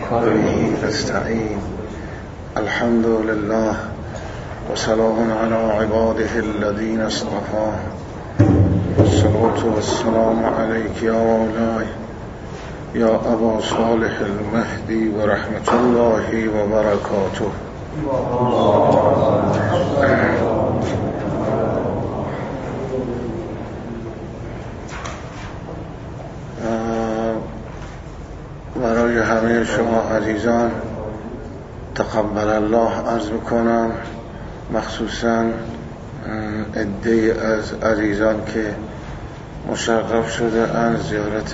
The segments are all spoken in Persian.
به نستعين. الحمد لله وسلام على عباده الذين اصطفى. والصلاة والسلام عليك يا مولاي يا أبا صالح المهدي ورحمة الله وبركاته. برای همه شما عزیزان تقبل الله عرض میکنم، مخصوصا عده‌ای از عزیزان که مشرف شده ان زیارت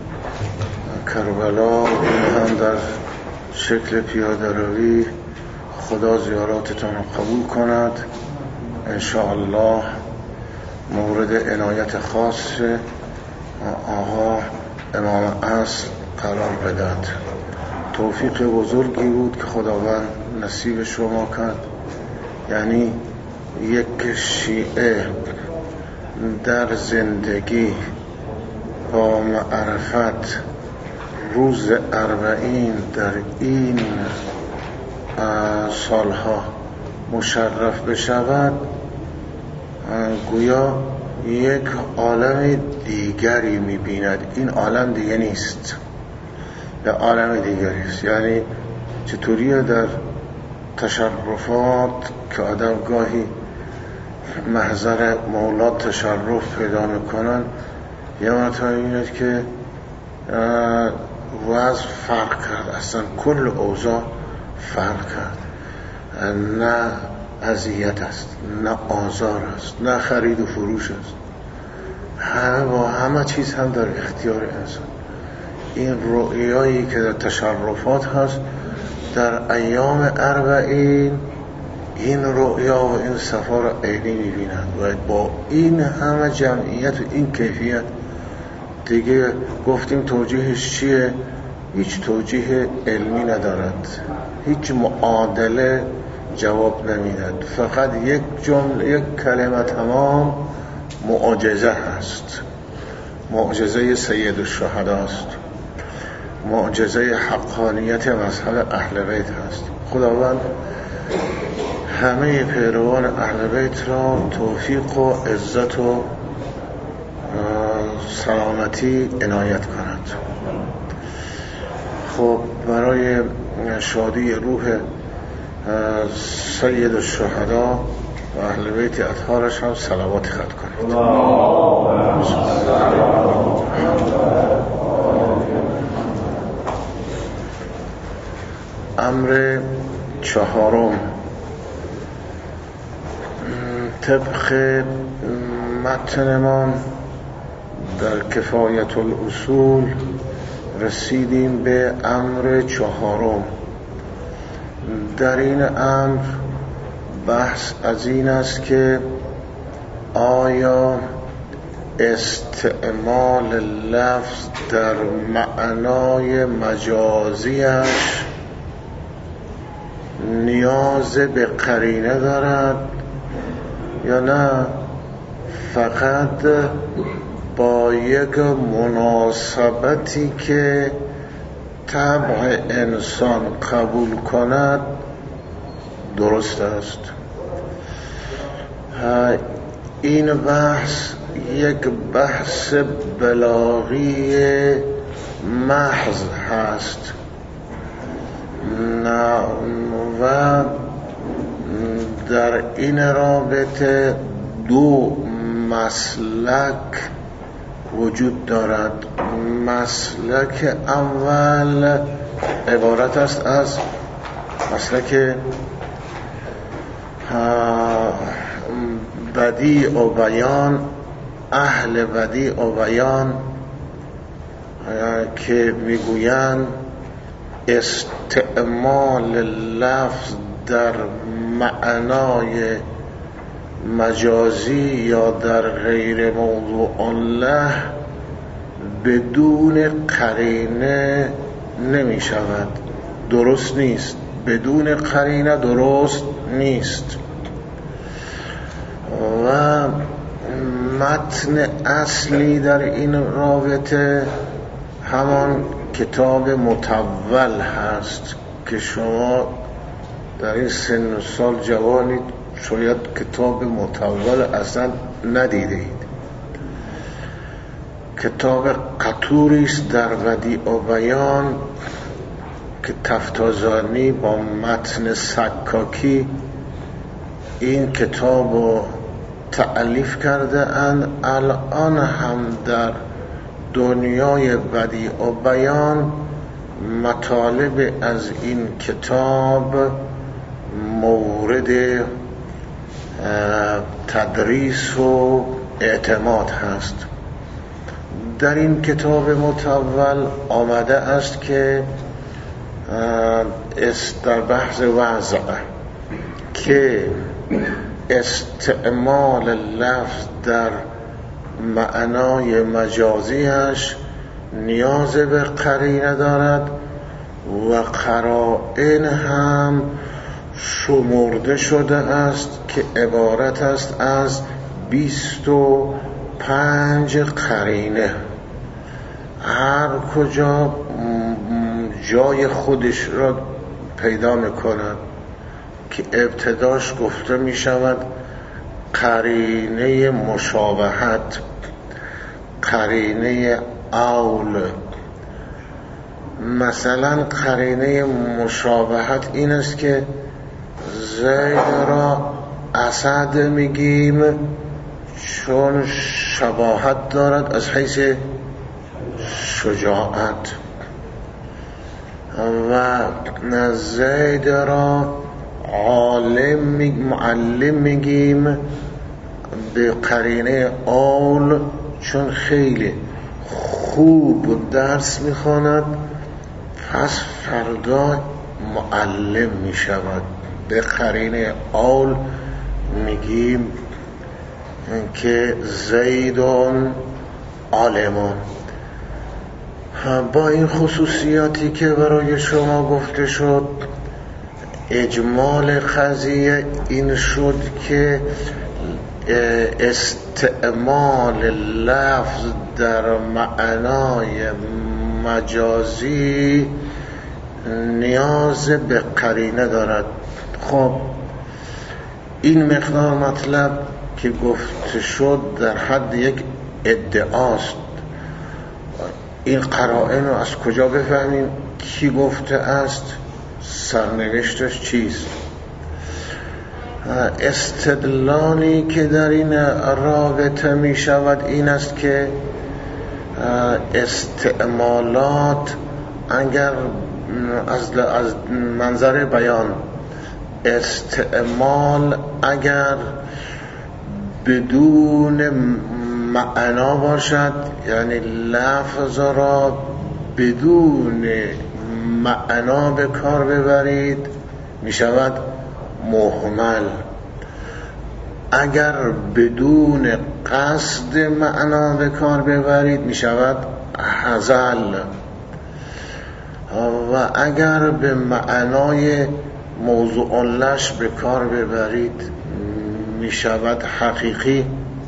کربلا، این هم در شکل پیاده روی. خدا زیاراتتون رو قبول کند انشاءالله. مورد عنایت خاص آقا امام اصل قرار بدهد. توفیق بزرگی بود که خداوند نصیب شما کرد. یعنی یک شیعه در زندگی با معرفت روز 40 در این سالها مشرف بشود، گویا یک عالم دیگری می‌بیند. این عالم دیگه نیست، یه عالم دیگری است. یعنی چطوریه در تشرفات که آدم گاهی محضر مولات تشرف پیدا میکنن، یه مرتبه می‌بیند که وضع فرق کرد، اصلا کل اوضاع فرق کرد. نه اذیت است، نه آزار است، نه خرید و فروش است، همه چیز هم در اختیار انسان. این رؤیایی که در تشرفات هست در ایام 40 این رؤیا و این صفا را عینی می‌بینند و با این همه جمعیت و این کیفیت دیگه گفتیم توجیهش چیه؟ هیچ توجیه علمی ندارد، هیچ معادله جواب نمیدهد. فقط یک جمله، یک کلمه تمام معجزه هست. معجزه سید الشهدا است، معجزه حقانیت مذهب اهل بیت هست. خداوند همه پیروان اهل بیت را توفیق و عزت و سلامتی عنایت کند. خب برای شادی روح سید الشهدا و اهل بیت اطهارش هم صلوات خط کنید. امر 4 طبق متنمان در کفایت الاصول رسیدیم به امر 4. در این امر بحث از این است که آیا استعمال لفظ در معنای مجازیش نیاز به قرینه دارد یا نه فقط با یک مناسبتی که طبع انسان قبول کند درست است. این بحث یک بحث بلاغی محض هست و در این رابطه 2 مسلک وجود دارد. مسلک اول عبارت است از مسلک بدیع و بیان، اهل بدیع و بیان، که میگویند استعمال لفظ در معنای مجازی یا در غیر موضوع الله بدون قرینه نمی شود، درست نیست. بدون قرینه درست نیست. و متن اصلی در این رابطه همان کتاب مطول هست که شما در این سن و سال جوانید شاید کتاب مطول اصلا ندیدید. کتاب قطوری است در بدیع و بیان که تفتازانی با متن سکاکی این کتاب رو تألیف کرده اند. الان هم در دنیای بدیع و بیان مطالب از این کتاب مورد تدریس و اعتماد هست. در این کتاب مطول آمده است که در بحث وضع که استعمال لفظ در معنای مجازیش نیاز به قرینه دارد و قرائن هم شمرده شده است که عبارت است از 25 قرینه. هر کجا جای خودش را پیدا می‌کند که ابتداش گفته می شود قرینه مشابهت، قرینه اول. مثلا قرینه مشابهت این است که زید را اسد میگیم چون شباهت دارد از حیث شجاعت، و زید را معلم میگیم به قرینه اول چون خیلی خوب درس میخواند پس فردا معلم میشود. به قرینه اول میگیم که زیدون عالمون. با این خصوصیاتی که برای شما گفته شد، اجمال قضیه این شد که استعمال لفظ در معنای مجازی نیاز به قرینه دارد. خب این مقدار مطلب که گفته شد در حد یک ادعاست. این قرائن رو از کجا بفهمیم؟ کی گفته است؟ سرنوشتش چیست؟ استدلالی که در این رابطه می شود این است که استعمالات اگر از منظر بیان استعمال اگر بدون معنا باشد، یعنی لفظ را بدون معنا به کار ببرید می شود مهمل. اگر بدون قصد معنا به کار ببرید می شود هزل، و اگر به معنای موضوع لش به کار ببرید می شود حقیقی.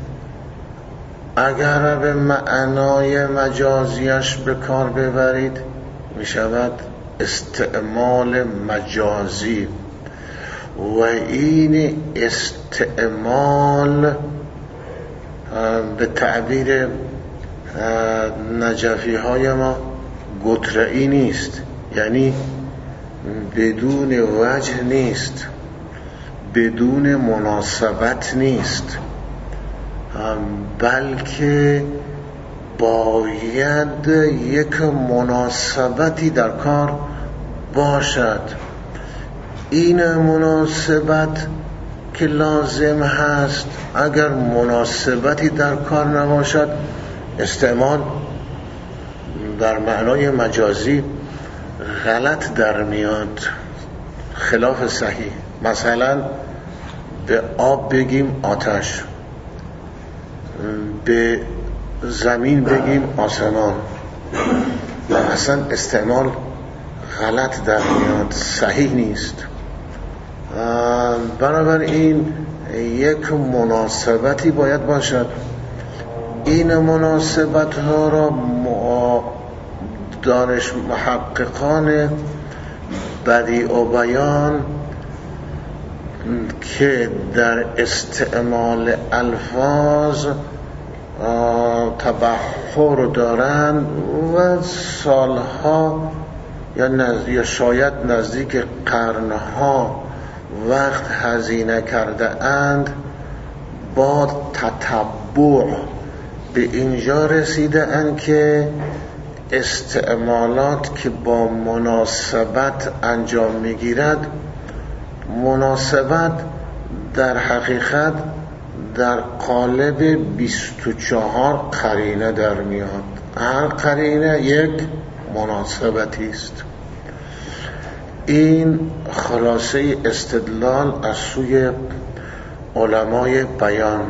اگر به معنای مجازیش به کار ببرید می شود استعمال مجازی. و این استعمال به تعبیر نجفی های ما گترئی نیست، یعنی بدون وجه نیست، بدون مناسبت نیست، بلکه باید یک مناسبتی در کار باشد. این مناسبت که لازم هست، اگر مناسبتی در کار نباشد استعمال در معنای مجازی غلط در میاد، خلاف صحیح. مثلا به آب بگیم آتش، به زمین بگیم آسمان، اصلا استعمال غلط در میاد، صحیح نیست. بنابراین یک مناسبتی باید باشد. این مناسبت ها را دانش محققان بدیع و بیان که در استعمال الفاظ تبحر دارند و سالها یا شاید نزدیک قرنها وقت هزینه کرده اند، با تتبع به اینجا رسیده اند که استعمالات که با مناسبت انجام میگیرد، مناسبت در حقیقت در قالب 24 قرینه در میاد. هر قرینه یک مناسبتی است. این خلاصه استدلال از سوی علمای بیان.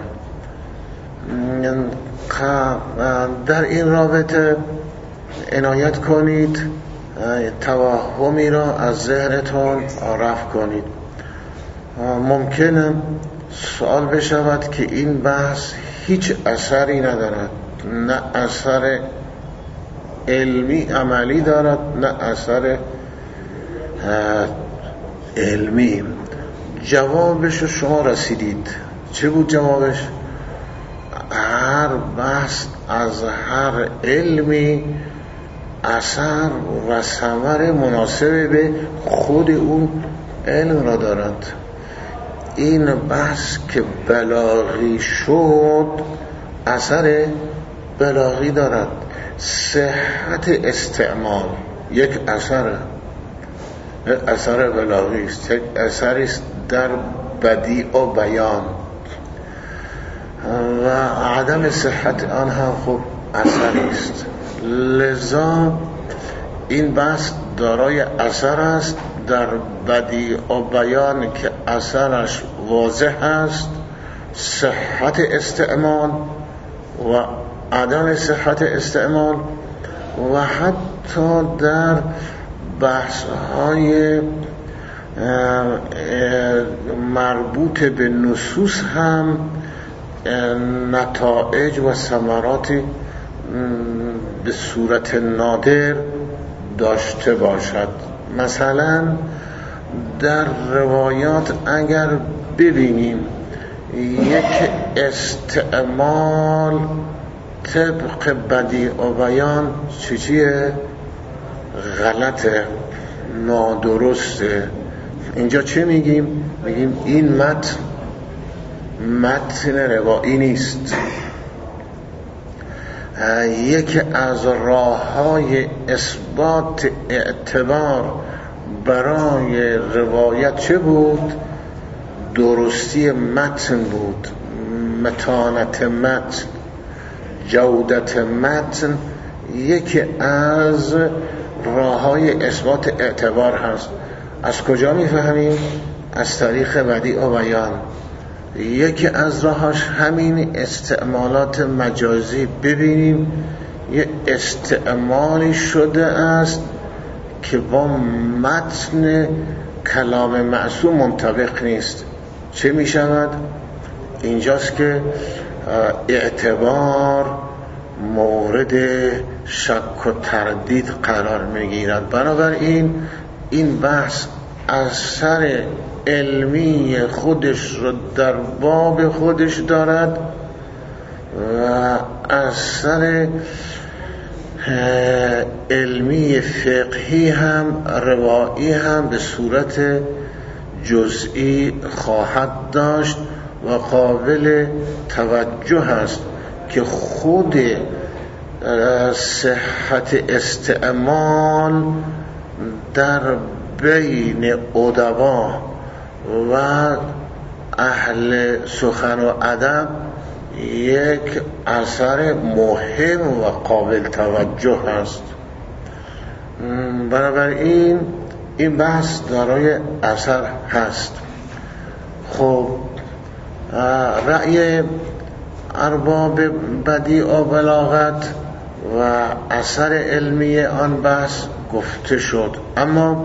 در این رابطه عنایت کنید، توهمی را از ذهنتون رفع کنید. ممکنه سوال بشود که این بحث هیچ اثری ندارد، نه اثر علمی عملی دارد نه اثر علمی. جوابش شما رسیدید. چه بود جوابش؟ هر بحث از هر علمی اثر و ثمر مناسب به خود اون علم را دارد. این بحث که بلاغی شد اثر بلاغی دارد. صحت استعمال یک اثر بلاغی است، یک اثری است در بدیع و بیان، و عدم صحت آن هم خوب اثری است. لذا این بحث دارای اثر است در بدیع و بیان که اثرش واضح است، صحت استعمال و عدم صحت استعمال، و حتی در بحث‌های مربوط به نصوص هم نتایج و ثمراتی به صورت نادر داشته باشد. مثلا در روایات اگر ببینیم یک استعمال طبق بدیع و بیان چیه؟ غلطه، نادرسته. اینجا چه میگیم؟ میگیم این متن روایی نیست. یکی از راه‌های اثبات اعتبار برای روایت چه بود؟ درستی متن بود، متانت متن، جودت متن یکی از راه‌های اثبات اعتبار هست. از کجا میفهمیم؟ از طریق بدیع و بیان. یکی از راهاش همین استعمالات مجازی. ببینیم یه استعمالی شده است که با متن کلام معصوم منطبق نیست. چه می شود؟ اینجاست که اعتبار مورد شک و تردید قرار می گیرد. بنابراین این بحث اثر علمی خودش رو در باب خودش دارد و اثر علمی فقهی هم روایی هم به صورت جزئی خواهد داشت و قابل توجه است که خود صحت استعمال در بین ادبا و اهل سخن و ادب یک اثر مهم و قابل توجه است. بنابراین این بحث دارای اثر هست. خب رأی ارباب بدیع و بلاغت و اثر علمی آن بحث گفته شد، اما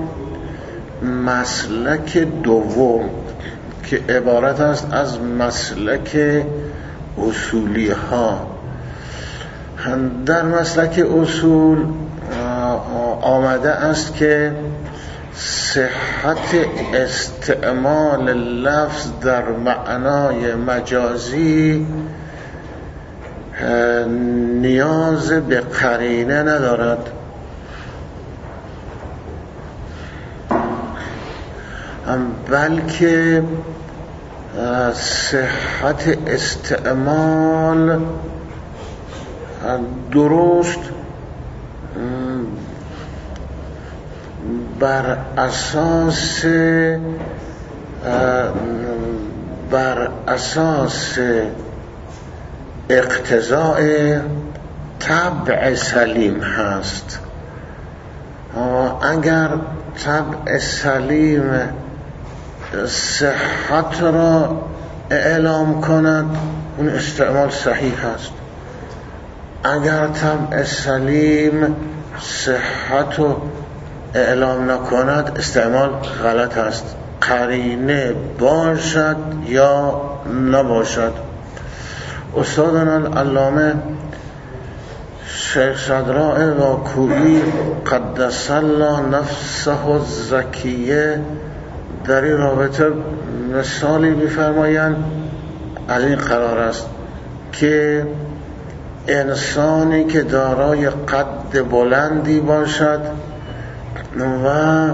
مسلک دوم که عبارت است از مسلک اصولی ها. در مسلک اصول آمده است که صحت استعمال لفظ در معنای مجازی نیاز به قرینه ندارد، بلکه صحت استعمال درست بر اساس اقتضاء طبع سلیم هست. اگر طبع سلیم صحت را اعلام کند اون استعمال صحیح هست، اگر طبع سلیم صحت را اعلام نکند استعمال غلط است، قرینه باشد یا نباشد. استادنا العلامه شیخ صدراء واکوئی قدس الله نفسه الزکیه در این رابطه مثالی می‌فرمایند. از این قرار است که انسانی که دارای قد بلندی باشد و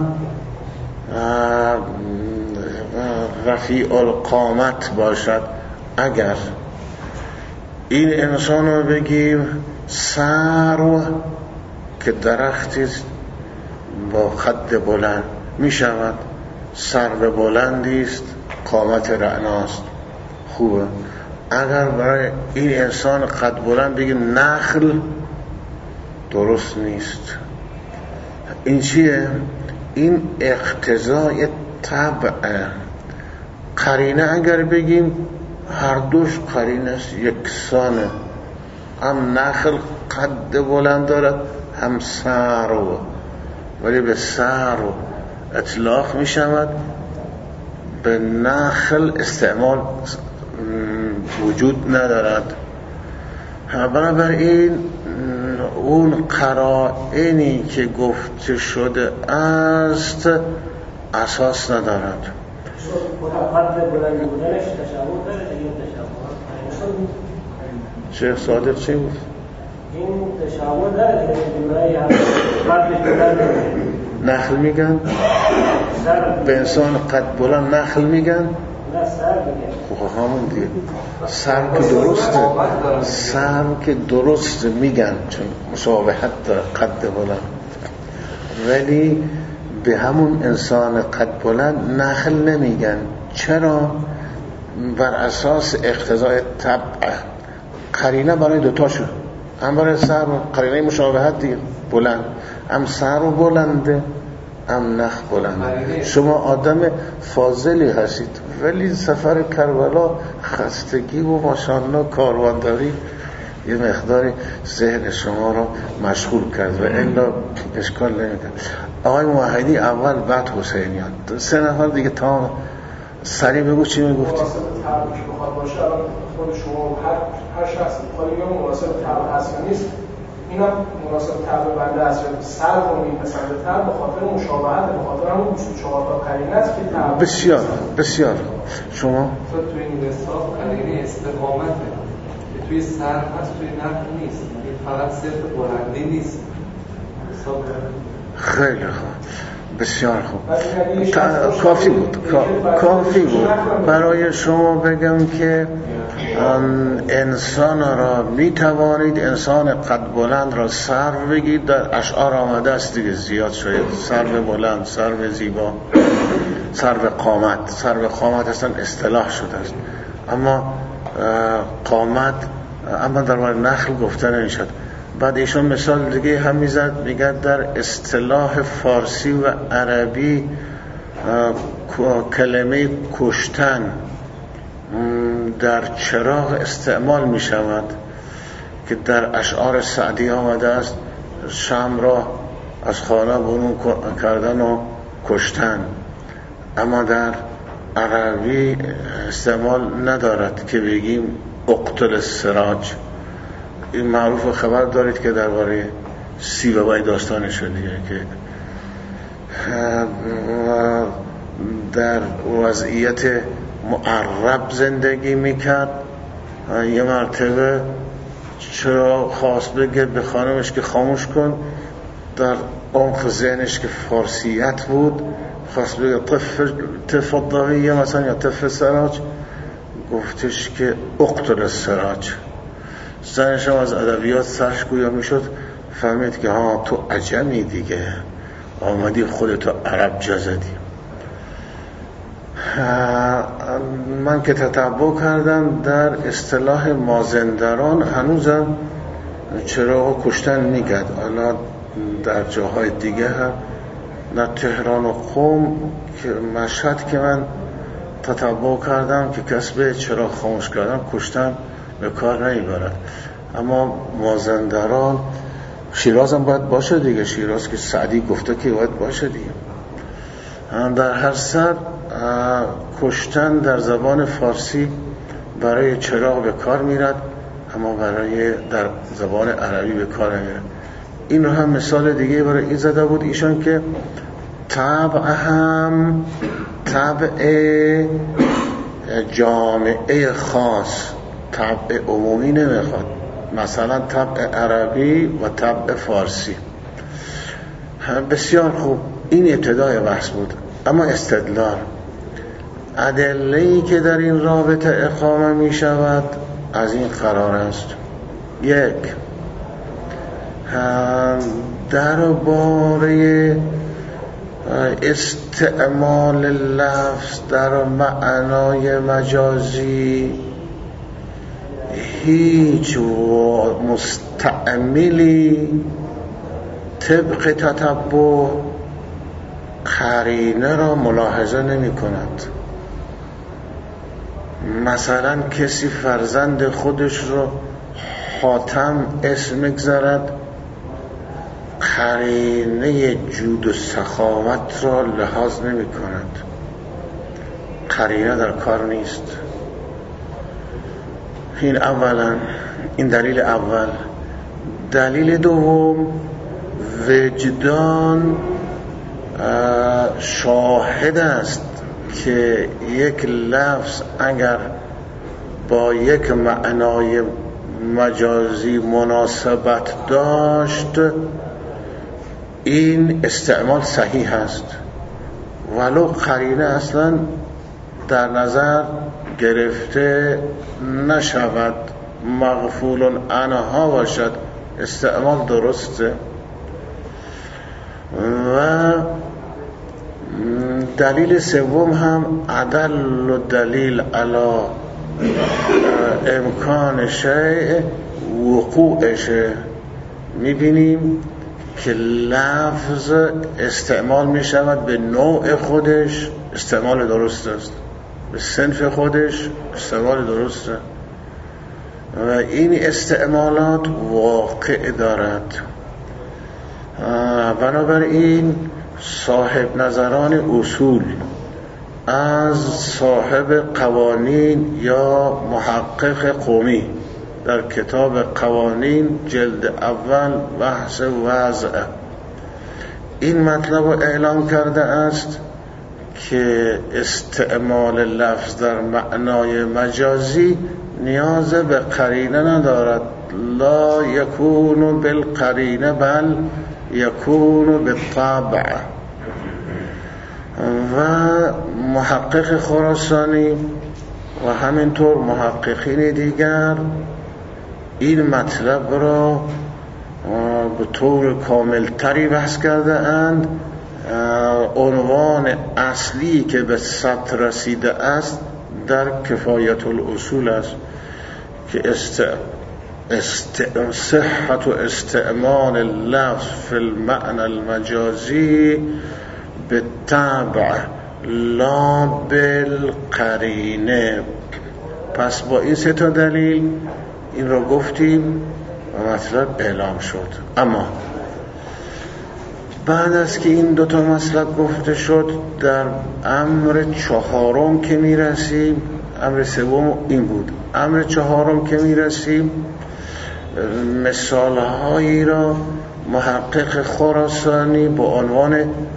رفیع القامت باشد، اگر این انسان رو بگیم سرو که درختی با قد بلند می شود، سرو بلندی است، قامت رعناست، خوبه. اگر برای این انسان قد بلند بگیم نخل، درست نیست. این چیه؟ این اقتضای طبع. قرینه اگر بگیم هر دوش قرینه است، یکسانه، هم نخل قد بلند دارد هم سرو، ولی به سرو اطلاق می شود، به نخل استعمال وجود ندارد. بنابراین اون قرائنی که گفته شده است اساس ندارد. شیخ صادق چی بود؟ این تشابه داره که نخل میگن؟ به انسان قد بلند نخل میگن؟ نه، سر میگن. خب همون دیگه، سر که درسته، سر که درسته میگن چون مشابهت داره قد بلند، ولی به همون انسان قد بلند نخل نمیگن. چرا؟ بر اساس اقتضای طبع. قرینه برای دوتاشون، هم برای سر قرینه مشابهت دیگه، بلند، هم سر بلنده هم نخ بلنده. شما آدم فاضلی هستید، ولی سفر کربلا خستگی و ماشاءالله کاروانداری یه مقداری ذهن شما رو مشغول کرد و الا اشکال نمیکرد. آقای موحدی اول، بعد حسینیان، 3 نفر دیگه. تا سریع بگو چی میگفتی؟ مناسب طبع که بخواد باشه، الان خود شما هر شخص بخواد یا مناسب طبع هست یا نیست، اینا مناسب طبع بنده است یا سر رو میپسنده طبع، به خاطر مشابهت، به خاطر همون 24 تا قرینه است که طبع. بسیار بسیار. شما تو این حساب قرینه استقامته که توی سر هست، توی نخل نیست، فقط صرف بلندی نیست. خیلی خوب، بسیار خوب، کافی بود. برای شما بگم که انسان را می توانید انسان قد بلند را سر بگید، در اشعار آمده است دیگه، زیاد شاید، سر بلند، سر زیبا، سر قامت. سر قامت اصلا اصطلاح شده است، اما قامت، اما در مورد نخل گفته نمیشد. بعد ایشون مثال دیگه هم میزد، میگه در اصطلاح فارسی و عربی کلمه کشتن در چراغ استعمال می شود که در اشعار سعدی آمده است شمع را از خانه برون کردن و کشتن، اما در عربی استعمال ندارد که بگیم اقتل السراج. این معروف خبر دارید که درباره سیبوی داستانش دیگه که در وضعیت معرب زندگی میکرد. یه مرتبه چرا خواست بگه به خانمش که خاموش کن، در عمق ذهنش که فارسیت بود خواست بگه تفضلی مثلا یا تف سراج، گفتش که اقتل السراج. زنش هم از ادبیات سرش گویا میشد، فهمید که ها تو عجمی دیگه، آمدی خودتو عرب جزدی. من که تتبع کردم در اصطلاح مازندران هنوزم چراغ کشتن میگد، حالا در جاهای دیگه هم در تهران و قم که مشهد که من تتبع کردم که کسب چراغ خاموش کردن کشتن به کار نمیبرد. اما مازندران، شیراز هم باید باشه دیگه، شیراز که سعدی گفته که باید باشه دیگه. در هر سر کشتن در زبان فارسی برای چراغ به کار میرد، اما برای در زبان عربی به کار نمیرد. این رو هم مثال دیگه برای این زده بود ایشان که طبع هم طبع جامعه خاص، طبع عمومی نمیخواد، مثلا طبع عربی و طبع فارسی. بسیار خوب، این ابتدای بحث بود. اما استدلال، ادله‌ای که در این رابطه اقامه می شود از این قرار است: یک، درباره استعمال لفظ در معنای مجازی هیچ مستعملی طبق تتبع قرینه را ملاحظه نمی کند. مثلا کسی فرزند خودش رو حاتم اسم میگذارد، قرینه جود و سخاوت را لحاظ نمی کند، قرینه در کار نیست. این اولا، این دلیل اول. دلیل دوم، وجدان شاهد است که یک لفظ اگر با یک معنای مجازی مناسبت داشت، این استعمال صحیح است، ولو قرینه اصلا در نظر گرفته نشود، مغفول عنها باشد، استعمال درسته. و دلیل سوم هم عدل و دلیل علی امکان شیء وقوعشه. میبینیم که لفظ استعمال میشود به نوع خودش، استعمال درست است، به صنف خودش استعمال درسته، و این استعمالات واقع دارد. بنابراین صاحب نظران اصول از صاحب قوانین یا محقق قومی در کتاب قوانین جلد اول بحث وضع این مطلب رو اعلام کرده است که استعمال لفظ در معنای مجازی نیاز به قرینه ندارد، لا یکون بالقرینه بل یکون بالطبع. و محقق خراسانی و همینطور محققین دیگر این مطلب را به طور کاملتری بحث کرده اند. عنوان اصلی که به ثبت رسیده است در کفایت الاصول است که صحت و استعمال اللفظ فی المعنى المجازی بالطبع لا بالقرینه. پس با این سه تا دلیل این رو گفتیم و مطلب اعلام شد. اما بعد از که این دوتا مطلب گفته شد، در امر چهارم که میرسیم، امر سوم این بود، امر چهارم که میرسیم مثالهایی را محقق خراسانی به عنوان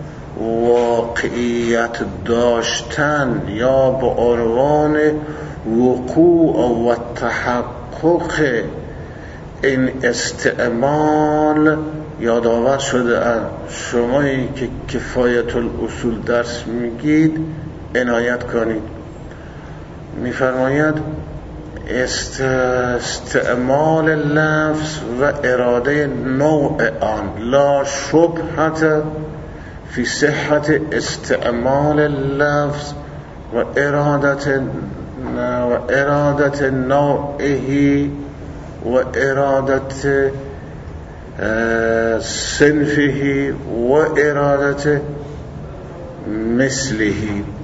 واقعیت داشتن یا به عنوان وقوع و تحقق این استعمال یادآور شده اند. شمایی که کفایت الاصول درس میگید عنایت کنید. میفرماید استعمال لفظ و اراده نوع آن لا شبهة فی صحت استعمال لفظ و ارادت نوعه و ارادت صنفه و ارادت مثله.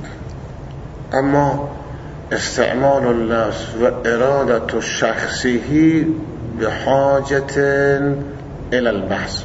اما استعمال اللفظ و ارادت شخصه بحاجت الى البحث.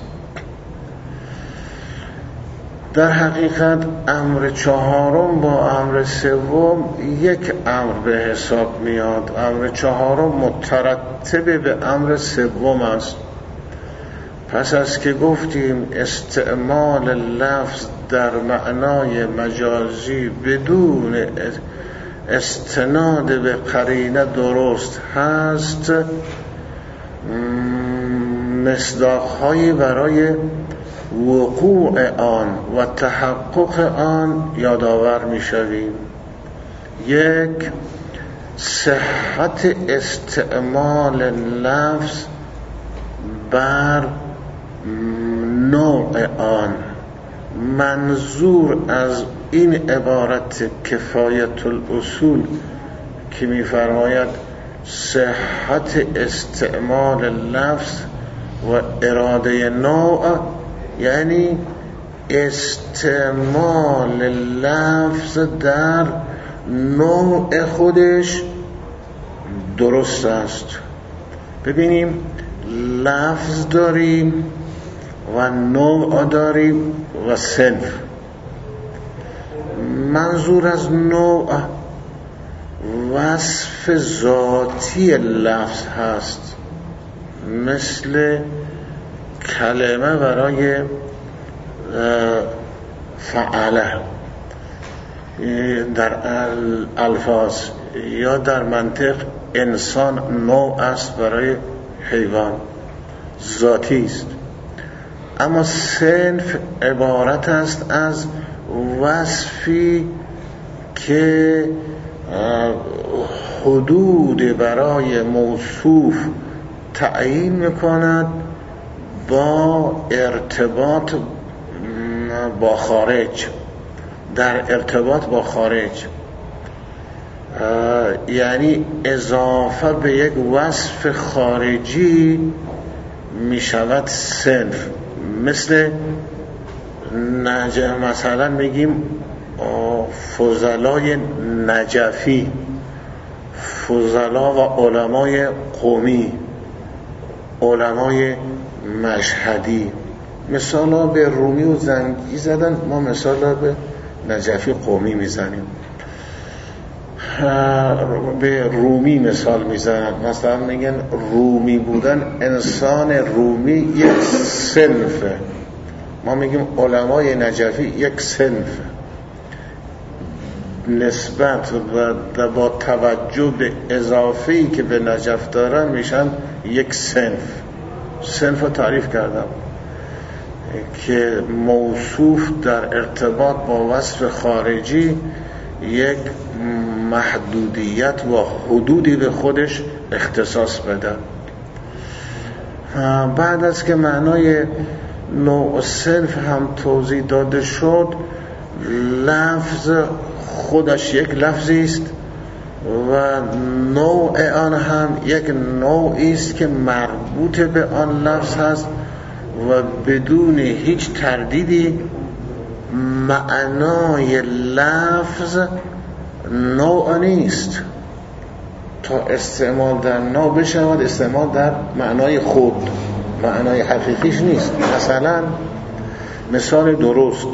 در حقیقت امر چهارم با امر سوم یک امر به حساب میاد. امر چهارم مترتب به امر سوم است. پس از که گفتیم استعمال لفظ در معنای مجازی بدون استناد به قرینه درست هست، مصداق‌هایی برای وقوع آن و تحقق آن یادآور می‌شویم. یک، صحت استعمال لفظ بر نوع آن. منظور از این عبارت کفایت الاصول که می‌فرماید صحت استعمال لفظ و اراده نوع، یعنی استعمال لفظ در نوع خودش درست است. ببینیم لفظ داریم و نوع داریم و صنف. منظور از نوع وصف ذاتی لفظ هست، مثل کلمه برای فعله در الفاظ، یا در منطق انسان نوع است برای حیوان، ذاتی است. اما صنف عبارت است از وصفی که حدود برای موصوف تعیین میکند با ارتباط با خارج، در ارتباط با خارج، یعنی اضافه به یک وصف خارجی می شود صنف. مثل مثلا میگیم فضلای نجفی، فضلا و علمای قومی، علمای مشهدی. مثالا به رومی و زنگی زدن، ما مثالا به نجفی قومی میزنیم. به رومی مثال میزنن، مثلا میگن رومی بودن، انسان رومی یک صنفه. ما میگیم علمای نجفی یک صنفه. نسبت و با توجه به اضافه‌ای که به نجف دارن میشن یک صنف. صنف رو تعریف کردم که موصوف در ارتباط با وصف خارجی یک محدودیت و حدودی به خودش اختصاص بده. بعد از که معنای نوع صنف هم توضیح داده شد، لفظ خودش یک لفظی است و نوع آن هم یک نوعی است که مربوط به آن لفظ هست و بدون هیچ تردیدی معنای لفظ نوع نیست. تا استعمال در نوع بشود استعمال در معنای خود، معنای حقیقیش نیست. مثلا مثال درست،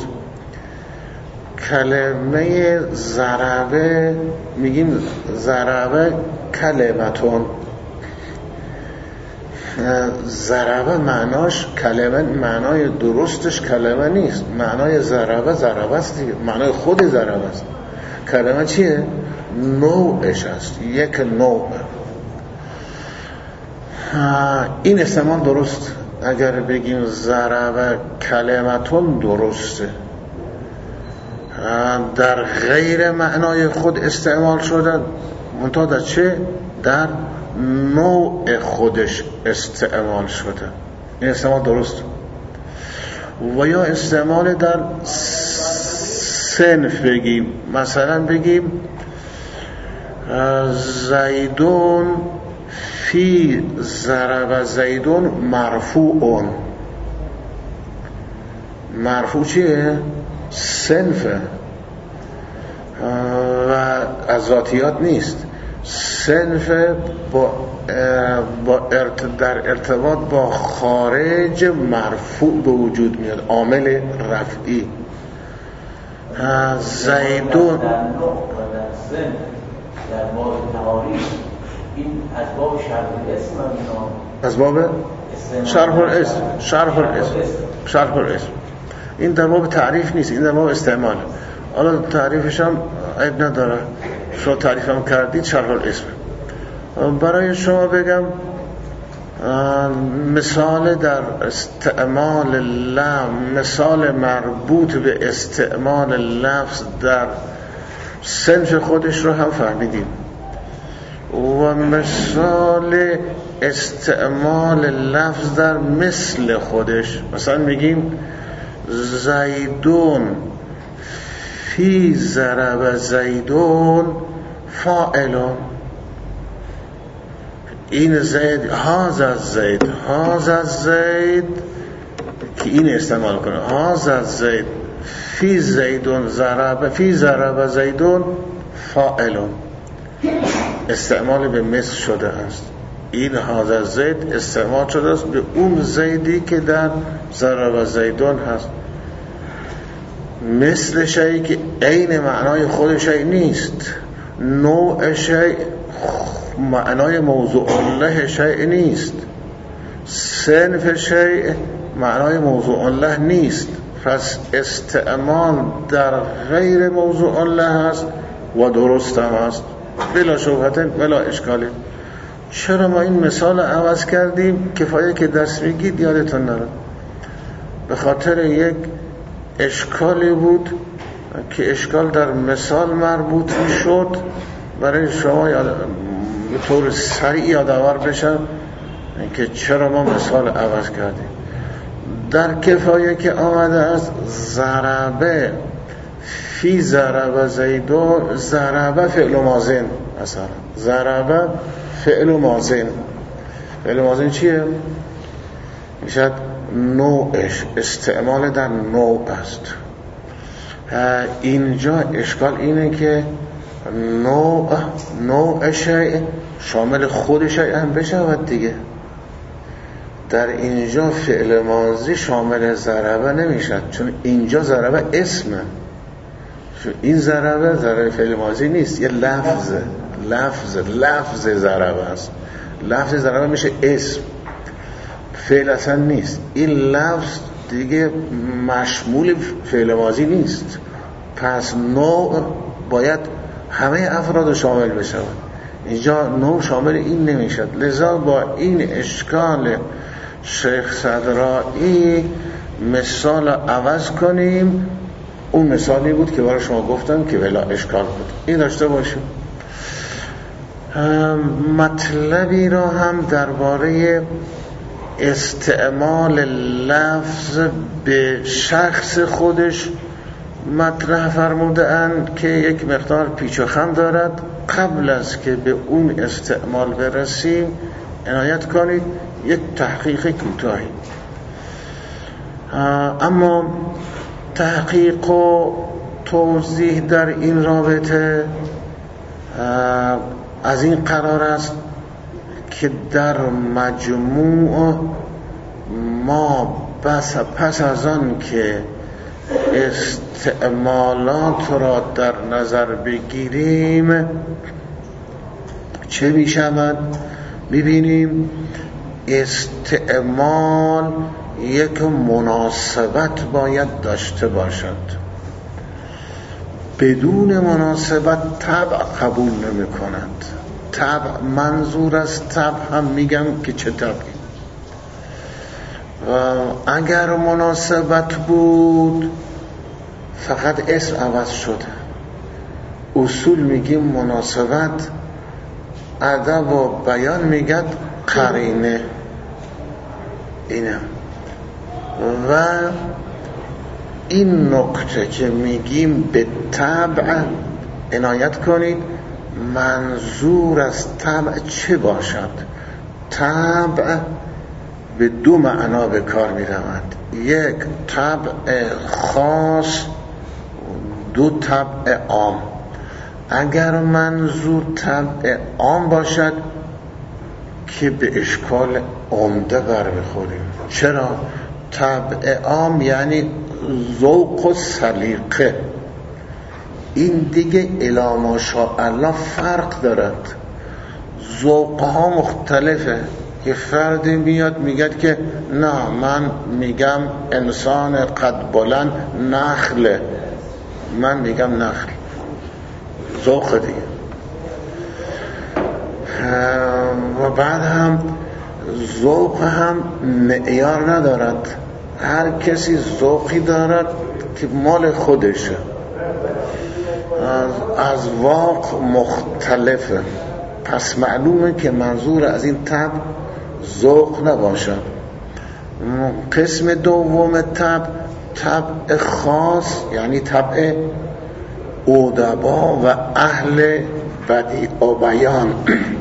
کلمه ضربه، میگیم ضربه کلمتون، ضربه معناش کلمه، معنای درستش کلمه نیست. معنای ضربه است دیگه، معنای خود ضربه است. کلمه چیه؟ نوعش است، یک نوع. این استعمال درست. اگر بگیم ضربه کلمتون درسته، در غیر معنای خود استعمال شده، منتها در چه؟ در نوع خودش استعمال شده. این استعمال درست. و یا استعمال در صنف بگیم، مثلا بگیم زیدون فی ضرب زیدون مرفوعون. مرفوع چیه؟ صنفه و از ذاتیات نیست. صنف در ارتباط با خارج مرفوع به وجود میاد، عامل رفعی. زیدون در نوع و در صنف در باب تعاریف، این از باب شرح الاسم از باب شرح الاسم. این در باب تعریف نیست، این در باب استعمال. حالا تعریفش هم عیب نداره، شما تعریف هم کردید، شرح الاسم. برای شما بگم مثال در استعمال مثال مربوط به استعمال لفظ در صنف خودش رو هم فهمیدیم، و مثال استعمال لفظ در مثل خودش. مثلا میگیم زیدون فی ضرب زیدون فاعلون. این زید، هذا زید که این استعمال کنه، هذا زید فی زیدون ضرب زیدون فاعلون، استعمال به مثل شده است. این هذا زید استعمال شده است به اون زیدی که در ضرب زیدون هست. مثل شیء که عین معنای خود شیء نیست، نوع شیء معنای موضوع له شیء نیست، صنف شیء معنای موضوع له نیست. پس استعمال در غیر موضوع له است و درست هم است، بلا شبهه بلا اشکالی. چرا ما این مثال عوض کردیم؟ کفایه که درس میگید یادتون نره. به خاطر یک اشکالی بود که اشکال در مثال مربوط میشد، برای شما به طور سریع یادآور بشم که چرا ما مثال عوض کردیم. در کفایه که آمده است ضربه فی ضرب زیدون، ضربه فعل ماضی، مثلا ضربه فعل ماضی. فعل ماضی چیه؟ میشد نوعش، استعمال در نوع است. اینجا اشکال اینه که نوع شیء شامل خود شیء هم بشود دیگه. در اینجا فعل ماضی شامل ضربه نمیشد، چون اینجا ضربه اسمه. این ضربه فعل ماضی نیست، یه لفظ ضربه است. لفظ ضربه میشه اسم، فعل اصلا نیست. این لفظ دیگه مشمول فعل ماضی نیست، پس نوع باید همه افراد شامل بشود. اینجا نوع شامل این نمیشد. لذا با این اشکال شیخ صدرائی مثال عوض کنیم. اون مثالی بود که برای شما گفتم که بلا اشکال بود. این داشته باشیم. مطلبی را هم درباره استعمال لفظ به شخص خودش مطرح فرموده اند که یک مقدار پیچ و خم دارد. قبل از که به اون استعمال برسیم عنایت کنید یک تحقیق کوتاهی. اما تحقیق و توضیح در این رابطه از این قرار است که در مجموع ما پس از آن که استعمالات را در نظر بگیریم چه می شود؟ ببینیم استعمال یک مناسبت باید داشته باشد. بدون مناسبت طبع قبول نمی کند. طبع، منظور از طبع هم میگم که چه طبعی. و اگر مناسبت بود فقط اسم عوض شده. اصول میگیم مناسبت، ادب و بیان میگد قرینه. اینه. و این نکته که میگیم به طبع عنایت کنید، منظور از طبع چه باشد؟ طبع به دو معنا به کار می رود. یک طبع خاص، دو طبع عام. اگر منظور طبع عام باشد که به اشکال عمده بر بخوریم. چرا؟ طبع عام یعنی ذوق و سلیقه. این دیگه الی ماشاءالله فرق دارد. ذوق ها مختلفه. یه فردی میاد میگه که نه، من میگم انسان قد بلند نخله، من میگم نخل. ذوق دیگه. و بعد هم ذوق هم معیار ندارد. هر کسی ذوقی دارد که مال خودشه. از واق مختلفه. پس معلومه که منظور از این طبع ذوق نباشد. قسم دوم طبع خاص، یعنی طبع ادبا و اهل بدیع و بیان.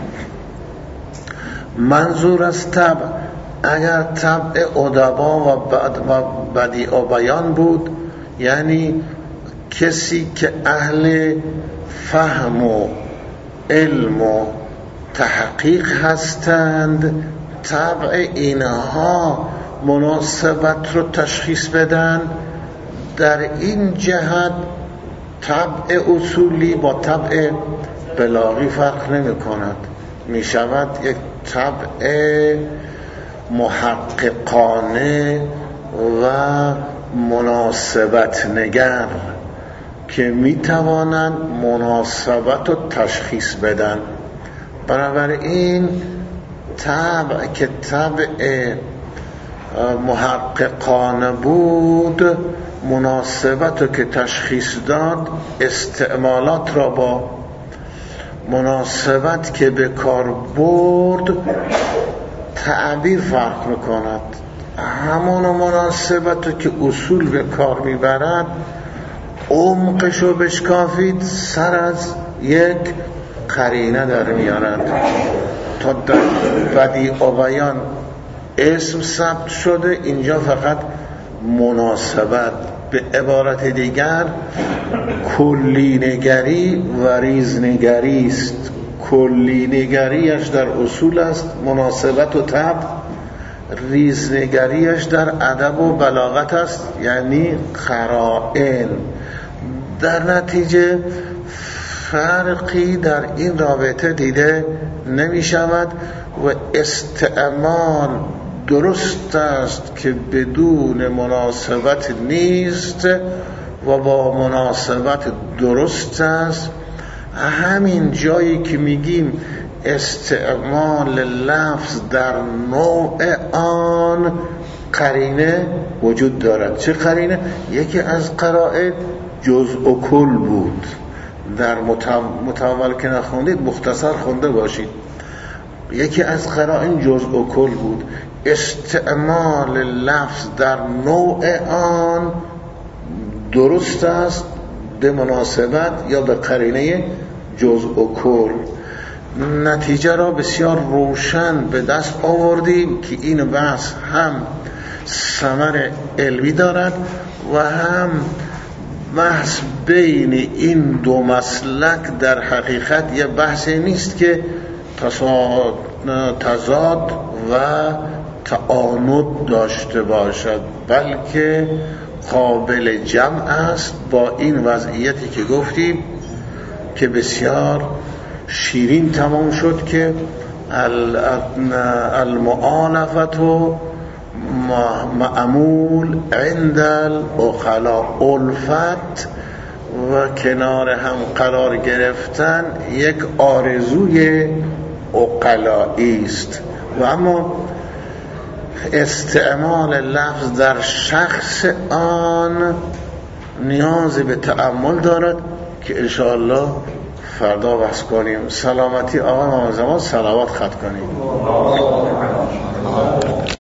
منظور از طبع اگر طبع ادبا و بدیع و بیان بود، یعنی کسی که اهل فهم و علم و تحقیق هستند، طبع اینها مناسبت رو تشخیص بدن. در این جهت طبع اصولی با طبع بلاغی فرق نمی کند. می شود یک طبع محققانه و مناسبت نگر که می توانند مناسبت رو تشخیص بدن. بنابراین طبع که طبع محققانه بود، مناسبت رو که تشخیص داد، استعمالات را با مناسبت که به کار برد تعبیر فرق میکند. همون مناسبت رو که اصول به کار میبرد، عمقش رو بشکافید، سر از یک قرینه در میارد. تا در بدیع و بیان اسم ثبت شده، اینجا فقط مناسبت. به عبارت دیگر کلی نگری و ریز نگری است. کلی نگریش در اصول است، مناسبت و طبع. ریز نگریش در ادب و بلاغت است، یعنی قرائن. در نتیجه فرقی در این رابطه دیده نمی شود و استعمال درست است که بدون مناسبت نیست و با مناسبت درست است. همین جایی که میگیم استعمال لفظ در نوع آن قرینه وجود دارد. چه قرینه؟ یکی از قرائن جزء و کل بود. در متأول که نخوندید مختصر خونده باشید. یکی از قرائن جزء و کل بود. استعمال لفظ در نوع آن درست است به مناسبت یا به قرینه جزء و کل. نتیجه را بسیار روشن به دست آوردیم که این بحث هم ثمر علمی دارد و هم بحث بین این دو مسلک در حقیقت یه بحثی نیست که تضاد و تعاند داشته باشد، بلکه قابل جمع است با این وضعیتی که گفتیم که بسیار شیرین تمام شد که المؤالفت معمول عند العقلاء، الفت و کنار هم قرار گرفتن یک آرزوی عقلایی است، و اما استعمال لفظ در شخص آن نیاز به تأمل دارد که انشاءالله فردا بحث کنیم. سلامتی آقای محمد زمان، صلوات خط کنیم.